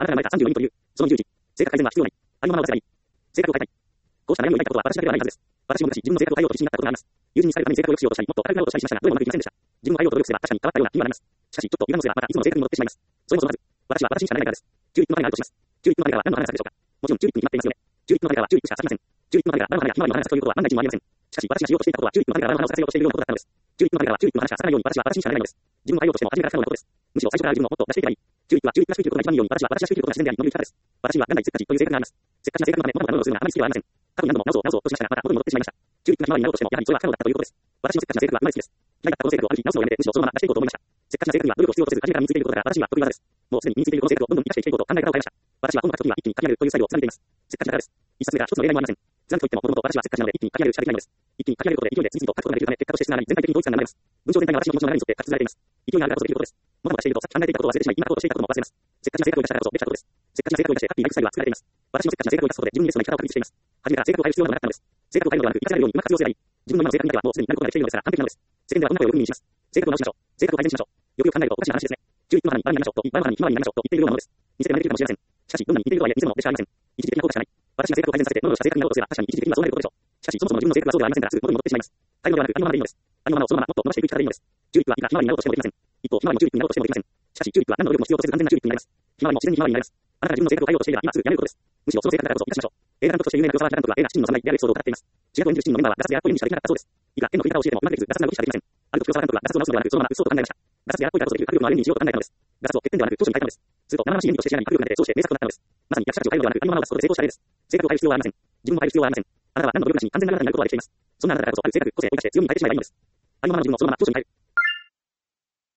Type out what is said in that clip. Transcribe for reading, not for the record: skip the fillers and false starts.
あなたが生まれた34人という、その20時、性格改善は必要ない。ありのままを出せばいい。性格を変えたい。こうした悩みを抱いたことは私だけではないはずです。私も昔自分の性格を変えようと必死になったことがあります。友人に伝えるために性格を良くしようとしたり、もっと明るくなろうとしたりしましたが、どれもうまくいきませんでした。自分を変えようと努力すれば確かに変わったような気にはなります。しかし、ちょっと油断をすればまたいつもの性格に戻ってしまいます。それもそのはず。私は私にしかなれないからです。チューリップの種があるとします。チューリップの種が何の花が咲くでしょうか。もちろんチューリップに決まっていますよね。チューリップの種がチューリップしか咲きません。チューリップの種が何の花やひまわりの花が咲くということは万が一もありません。しかし私がしようとしていたことはチューリップの種が何の花を咲かせようとしているようなことだったのです。チューリップの種がチューリップの花しか咲かないように私は私にしかなれないのです。自分を変えようとしても初めから不可能なことです。むしろ最初から自分をもっと出していけばいい。チューリップはチューリップらしく生きることが一番いいように私は私らしく生きることが自然であり伸びる力です。私には元来せっかちという性格があります。せっかちな性格のため物事をするのがあまり好きではありません。過去に何度も直そうとしましたがまた元に戻ってしまいました。チューリップがひまわりになろうとしてもやはりそれは不可能だったということです。私のせっかちな性格は今好きです。嫌いだったこの性格をある日直すのをやめてむしろそのまま出していこうと思いました。せっかちな性格には努力を必要とせず初めから身についていることから私には得意技です。もうすでに身についているこの性格をどんどん生かしていけることを考え方を変えました。私は本格的には一気に刈り上げるというスタイルを貫いています。せっかちなからです。一冊目が一つの例題もありません。残といってももともと私はせっかちなので一気に刈り上げるしかできないのです。一気に刈り上げることで勢いで次々と書くことができるため結果として質が上がり全体的に統一感が生まれます。文章全体が私の気持ちの流れに沿って書き綴られています。勢いがあるからこそできることです。もたもたしているとさっき考えていたことを忘れてしまい今書こうとしていたことも忘れます。せっかちな性格を生かしたからこそできたことです。せっかちな性格を生かしてハッピーなライフスタイルは作られています。私のせっかちな性格を生かすことで自分にベストな生き方を確立しています。初めから性格を変える必要がなかったのです。性格を変えるのではなく生かせるように今活用すればいい。自分の今の性格にだけはもうすでになることができているのですから完璧なのです。世間ではこんな声をよく耳にします。性格を直しましょう。性格を改善しましょう。よくよく考えるとおかしな話ですね。チューリップの花にバラになりましょうと、バラの花にひまわりになりましょうと言っているようなものです。似せて真似できるかもしれません。しかしどんなに似ているとはいえ偽物でしかありません。一時的な効果しかない。私が性格を改善させて物をした性格になろうとすれば確かに一時的にはそうなることでしょう。しかしそもそも自分の性格がそうではありませんからすぐ元に戻ってしまいます。太陽ではなくありのままでいいのです。ありのままをそのままもっと伸ばしていく力でいいのです。チューリップはいくらひまわりになろうとしてもできません。一方ひまわりもチューリップになろうとしてもできません。しかしチューリップは何の努力も必要とせず完全なチューリップになります。ひまわりも自然にひまわりになります。あなたが自分の性格を変えようとしていれば今すぐやめることです。むしろその性格だからこそ生かしましょう。映画監督として有名な黒沢明監督は映画七人の侍であるエピソードを語っています。主役を演じる七人のメンバーはガサツでやっこい演技しかできなかったそうです。いくら剣の振り方を教えてもうまくできずガサツな動きしかできません。ある時黒沢監督はガサツを直すのではなくそのまま嘘と考えました。ガサツでやっこいからこそできる迫力のある演技にしようと考えたのです。ガサツを欠点ではなく長所に変えたのです。すると生々しい演技として仕上がり迫力が出てそうして名作となったのです。まさに役者たちを変えるのではなくありのままを出すことで成功した例です。性格を変える必要はありません。自分も変える必要はありません。あなたは何の努力なしに完全なあなたになることができています。そんなあなただからこそある性格、個性を生かして強みに変えてしまえばいいのです。ありのままの自分をそのまま長所に変える。